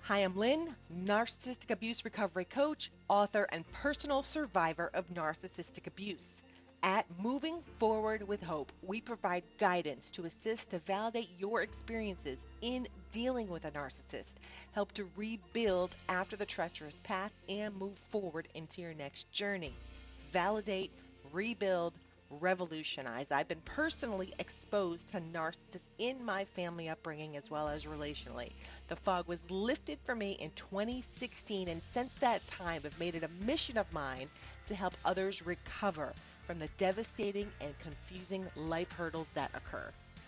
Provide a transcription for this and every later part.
Hi, I'm Lynn, narcissistic abuse recovery coach, author, and personal survivor of narcissistic abuse. At Moving Forward with Hope, we provide guidance to assist to validate your experiences in dealing with a narcissist, help to rebuild after the treacherous path, and move forward into your next journey. Validate, rebuild, revolutionize. I've been personally exposed to narcissists in my family upbringing as well as relationally. The fog was lifted for me in 2016, and since that time, I've made it a mission of mine to help others recover from the devastating and confusing life hurdles that occur.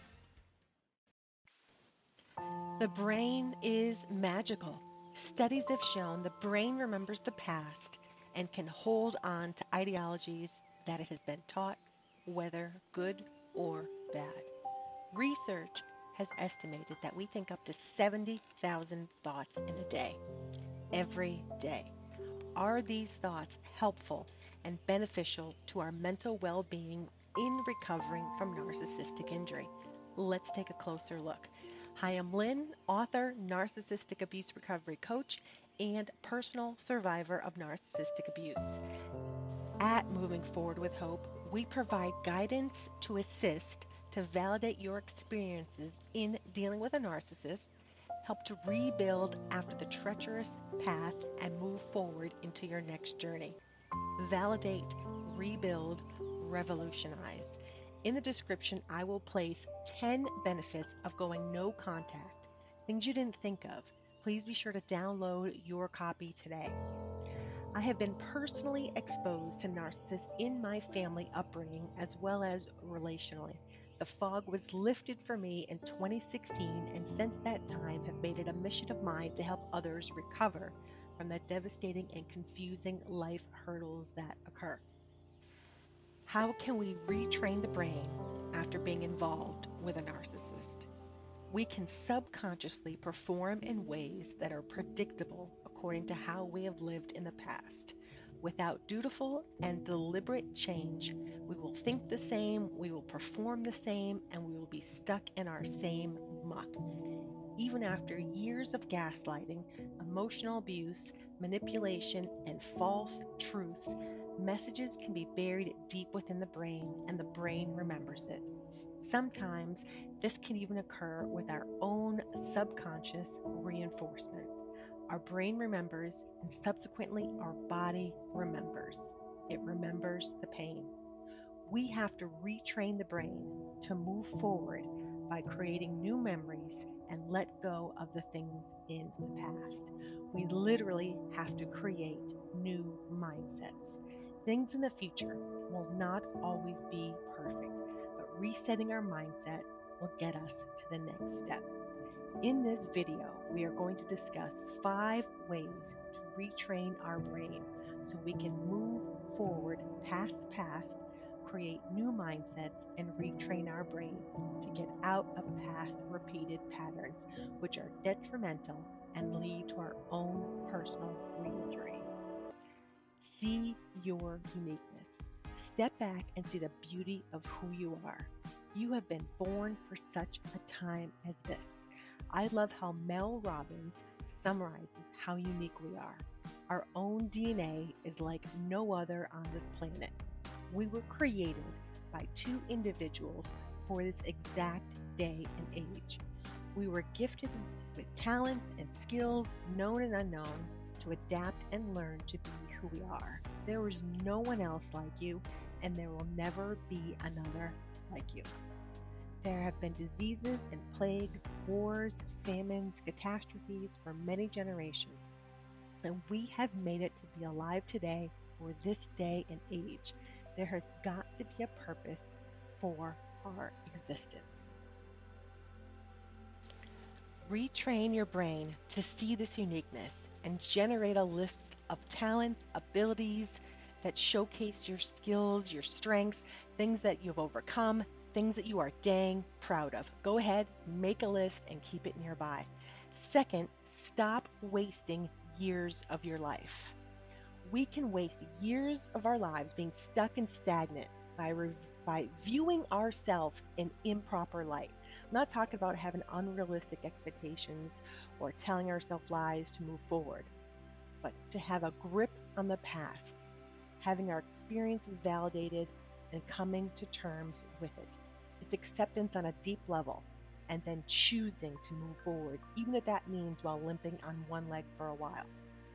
The brain is magical. Studies have shown the brain remembers the past and can hold on to ideologies that it has been taught, whether good or bad. Research has estimated that we think up to 70,000 thoughts in a day, every day. Are these thoughts helpful and beneficial to our mental well-being in recovering from narcissistic injury? Let's take a closer look. Hi, I'm Lynn, author, narcissistic abuse recovery coach, and personal survivor of narcissistic abuse. At Moving Forward with Hope, we provide guidance to assist to validate your experiences in dealing with a narcissist, help to rebuild after the treacherous path, and move forward into your next journey. Validate, rebuild, revolutionize. In the description, I will place 10 benefits of going no contact, things you didn't think of. Please be sure to download your copy today. I have been personally exposed to narcissists in my family upbringing as well as relationally. The fog was lifted for me in 2016, and since that time have made it a mission of mine to help others recover from the devastating and confusing life hurdles that occur. How can we retrain the brain after being involved with a narcissist? We can subconsciously perform in ways that are predictable according to how we have lived in the past. Without dutiful and deliberate change, we will think the same, we will perform the same, and we will be stuck in our same muck. Even after years of gaslighting, emotional abuse, manipulation, and false truths, messages can be buried deep within the brain, and the brain remembers it. Sometimes this can even occur with our own subconscious reinforcement. Our brain remembers, and subsequently our body remembers. It remembers the pain. We have to retrain the brain to move forward by creating new memories and let go of the things in the past. We literally have to create new mindsets. Things in the future will not always be perfect, but resetting our mindset will get us to the next step. In this video, we are going to discuss 5 ways to retrain our brain so we can move forward past the past, create new mindsets, and retrain our brain to get out of past repeated patterns which are detrimental and lead to our own personal re-injury. See your uniqueness. Step back and see the beauty of who you are. You have been born for such a time as this. I love how Mel Robbins summarizes how unique we are. Our own DNA is like no other on this planet. We were created by 2 individuals for this exact day and age. We were gifted with talents and skills, known and unknown, to adapt and learn to be who we are. There is no one else like you, and there will never be another like you. There have been diseases and plagues, wars, famines, catastrophes for many generations, and we have made it to be alive today for this day and age. There has got to be a purpose for our existence. Retrain your brain to see this uniqueness and generate a list of talents, abilities that showcase your skills, your strengths, things that you've overcome, things that you are dang proud of. Go ahead, make a list and keep it nearby. Second, stop wasting years of your life. We can waste years of our lives being stuck and stagnant by viewing ourselves in improper light, I'm not talking about having unrealistic expectations or telling ourselves lies to move forward, but to have a grip on the past, having our experiences validated, and coming to terms with it. It's acceptance on a deep level, and then choosing to move forward, even if that means while limping on one leg for a while.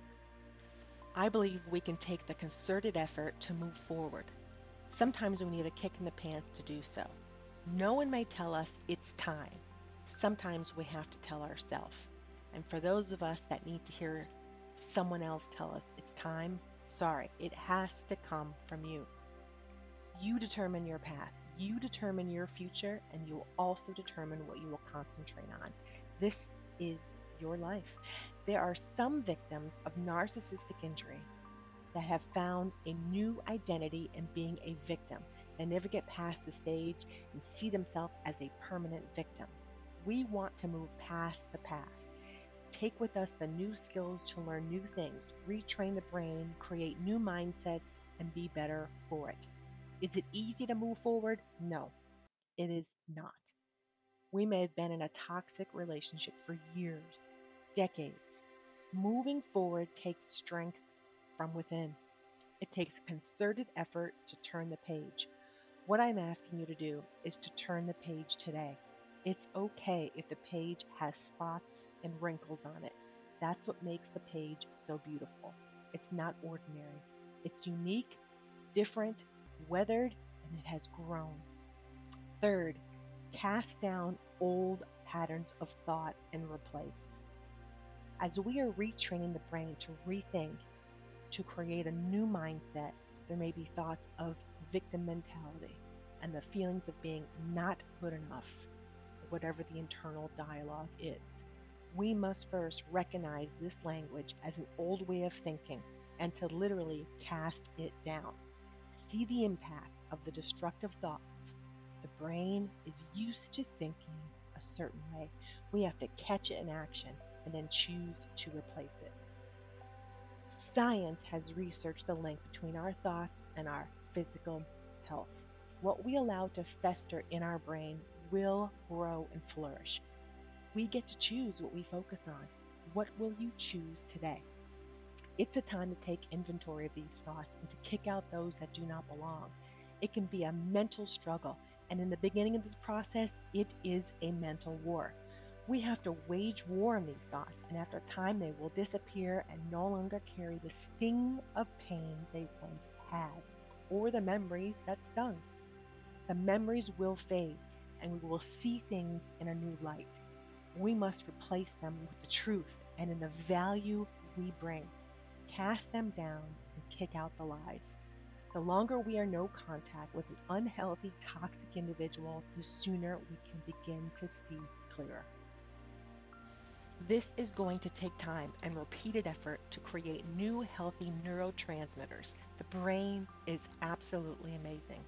I believe we can take the concerted effort to move forward. Sometimes we need a kick in the pants to do so. No one may tell us it's time. Sometimes we have to tell ourselves. And for those of us that need to hear someone else tell us it's time, sorry, it has to come from you. You determine your path, you determine your future, and you will also determine what you will concentrate on. This is your life. There are some victims of narcissistic injury that have found a new identity in being a victim. They never get past the stage and see themselves as a permanent victim. We want to move past the past. Take with us the new skills to learn new things, retrain the brain, create new mindsets, and be better for it. Is it easy to move forward? No, it is not. We may have been in a toxic relationship for years, decades. Moving forward takes strength from within. It takes a concerted effort to turn the page. What I'm asking you to do is to turn the page today. It's okay if the page has spots and wrinkles on it. That's what makes the page so beautiful. It's not ordinary. It's unique, different, weathered, and it has grown. Third, cast down old patterns of thought and replace. As we are retraining the brain to rethink, to create a new mindset, there may be thoughts of victim mentality and the feelings of being not good enough, whatever the internal dialogue is. We must first recognize this language as an old way of thinking and to literally cast it down. See the impact of the destructive thoughts. The brain is used to thinking a certain way. We have to catch it in action and then choose to replace it. Science has researched the link between our thoughts and our physical health. What we allow to fester in our brain will grow and flourish. We get to choose what we focus on. What will you choose today? It's a time to take inventory of these thoughts and to kick out those that do not belong. It can be a mental struggle, and in the beginning of this process, it is a mental war. We have to wage war on these thoughts, and after time, they will disappear and no longer carry the sting of pain they once had, or the memories that stung. The memories will fade, and we will see things in a new light. We must replace them with the truth and in the value we bring. Cast them down and kick out the lies. The longer we are no contact with an unhealthy, toxic individual, the sooner we can begin to see clearer. This is going to take time and repeated effort to create new healthy neurotransmitters. The brain is absolutely amazing.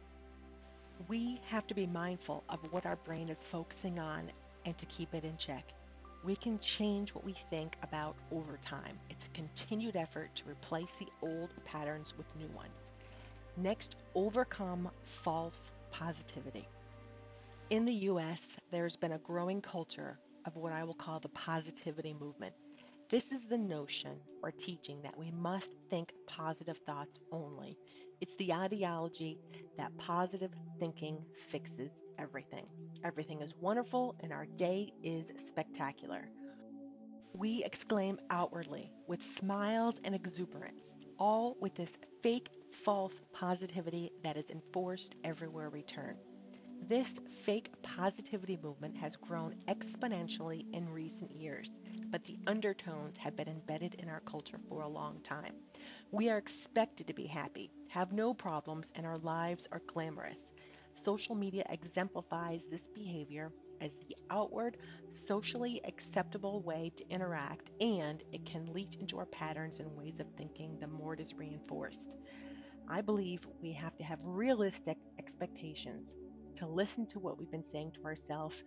We have to be mindful of what our brain is focusing on and to keep it in check. We can change what we think about over time. It's a continued effort to replace the old patterns with new ones. Next, overcome false positivity. In the US, there's been a growing culture of what I will call the positivity movement. This is the notion or teaching that we must think positive thoughts only. It's the ideology that positive thinking fixes everything. Everything is wonderful and our day is spectacular. We exclaim outwardly with smiles and exuberance, all with this fake, false positivity that is enforced everywhere we turn. This fake positivity movement has grown exponentially in recent years, but the undertones have been embedded in our culture for a long time. We are expected to be happy, have no problems, and our lives are glamorous. Social media exemplifies this behavior as the outward, socially acceptable way to interact, and it can leach into our patterns and ways of thinking the more it is reinforced. I believe we have to have realistic expectations to listen to what we've been saying to ourselves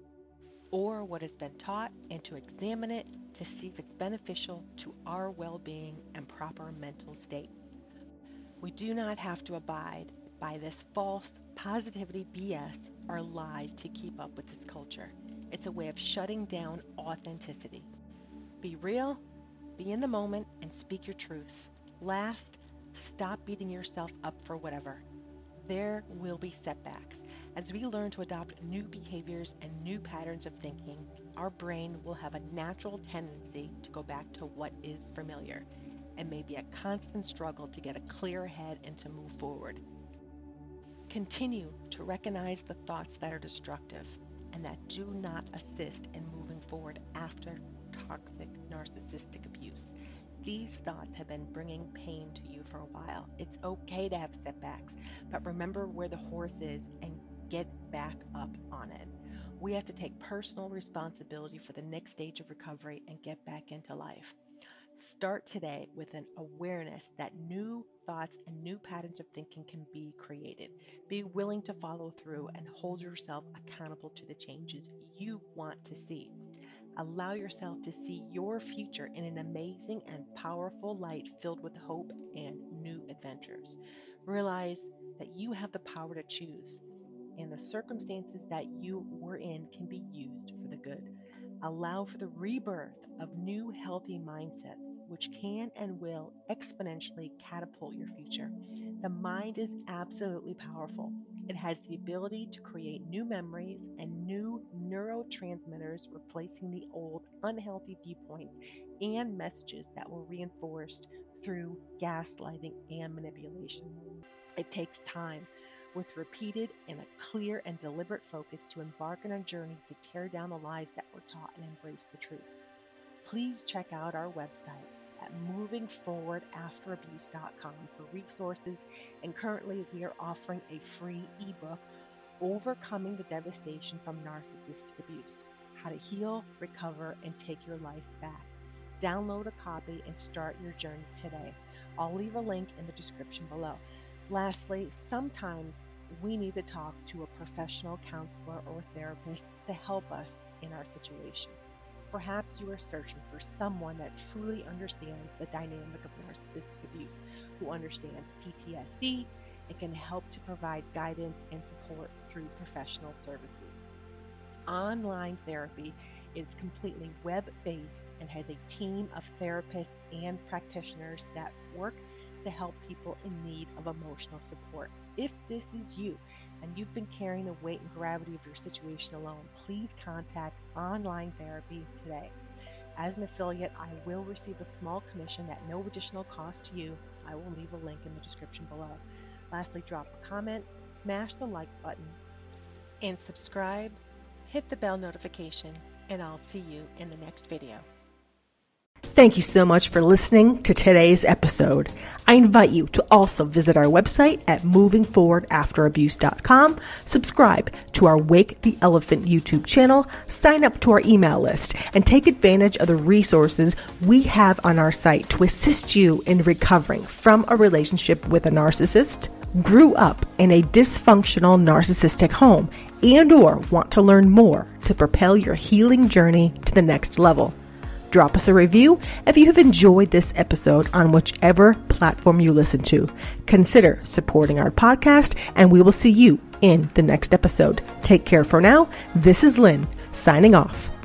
or what has been taught and to examine it to see if it's beneficial to our well being and proper mental state. We do not have to abide by this false Positivity BS are lies to keep up with this culture. It's a way of shutting down authenticity. Be real, be in the moment, and speak your truth. Last, stop beating yourself up for whatever. There will be setbacks. As we learn to adopt new behaviors and new patterns of thinking, our brain will have a natural tendency to go back to what is familiar. It may be a constant struggle to get a clear head and to move forward. Continue to recognize the thoughts that are destructive and that do not assist in moving forward after toxic narcissistic abuse. These thoughts have been bringing pain to you for a while. It's okay to have setbacks, but remember where the horse is and get back up on it. We have to take personal responsibility for the next stage of recovery and get back into life. Start today with an awareness that new thoughts and new patterns of thinking can be created. Be willing to follow through and hold yourself accountable to the changes you want to see. Allow yourself to see your future in an amazing and powerful light filled with hope and new adventures. Realize that you have the power to choose, and the circumstances that you were in can be used for the good. Allow for the rebirth of new healthy mindsets, which can and will exponentially catapult your future. The mind is absolutely powerful. It has the ability to create new memories and new neurotransmitters, replacing the old unhealthy viewpoints and messages that were reinforced through gaslighting and manipulation. It takes time, with repeated and a clear and deliberate focus, to embark on a journey to tear down the lies that were taught and embrace the truth. Please check out our website at movingforwardafterabuse.com for resources, and currently we are offering a free ebook, Overcoming the Devastation from Narcissistic Abuse: How to Heal, Recover, and Take Your Life Back. Download a copy and start your journey today. I'll leave a link in the description below. Lastly, sometimes we need to talk to a professional counselor or therapist to help us in our situation. Perhaps you are searching for someone that truly understands the dynamic of narcissistic abuse, who understands PTSD and can help to provide guidance and support through professional services. Online therapy is completely web-based and has a team of therapists and practitioners that work to help people in need of emotional support. If this is you and you've been carrying the weight and gravity of your situation alone, please contact Online Therapy today. As an affiliate, I will receive a small commission at no additional cost to you. I will leave a link in the description below. Lastly, drop a comment, smash the like button, and subscribe. Hit the bell notification, and I'll see you in the next video. Thank you so much for listening to today's episode. I invite you to also visit our website at movingforwardafterabuse.com, subscribe to our Wake the Elephant YouTube channel, sign up to our email list, and take advantage of the resources we have on our site to assist you in recovering from a relationship with a narcissist, grew up in a dysfunctional narcissistic home, and or want to learn more to propel your healing journey to the next level. Drop us a review if you have enjoyed this episode on whichever platform you listen to. Consider supporting our podcast, and we will see you in the next episode. Take care for now. This is Lynn, signing off.